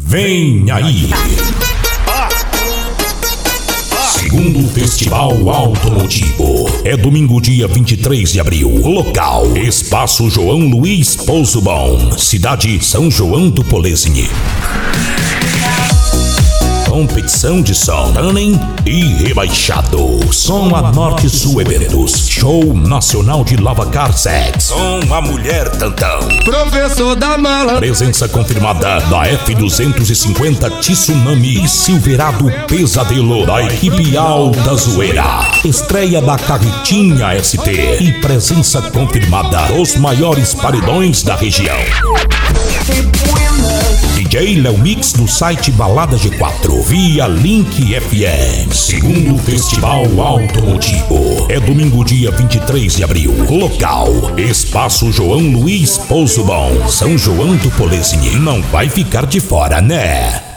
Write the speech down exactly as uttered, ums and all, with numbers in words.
Vem aí! Segundo Festival Automotivo. É domingo, dia vinte e três de abril. Local: Espaço João Luiz Pouso Bom, cidade São João do Polesine. Competição de som, tuning e rebaixado. Som a Norte Sul Eventos. Show nacional de Lavacar Sex. Som a Mulher Tantão. Professor da Mala. Presença confirmada da F duzentos e cinquenta Tsunami e Silverado Pesadelo da equipe Alta Zoeira. Estreia da Carretinha S T e presença confirmada dos maiores paredões da região. D J Léo Mix do site Balada G quatro via Link F M. Segundo Festival Automotivo. É domingo, dia vinte e três de abril. Local: Espaço João Luiz Pouso Bom, São João do Polesine. Não vai ficar de fora, né?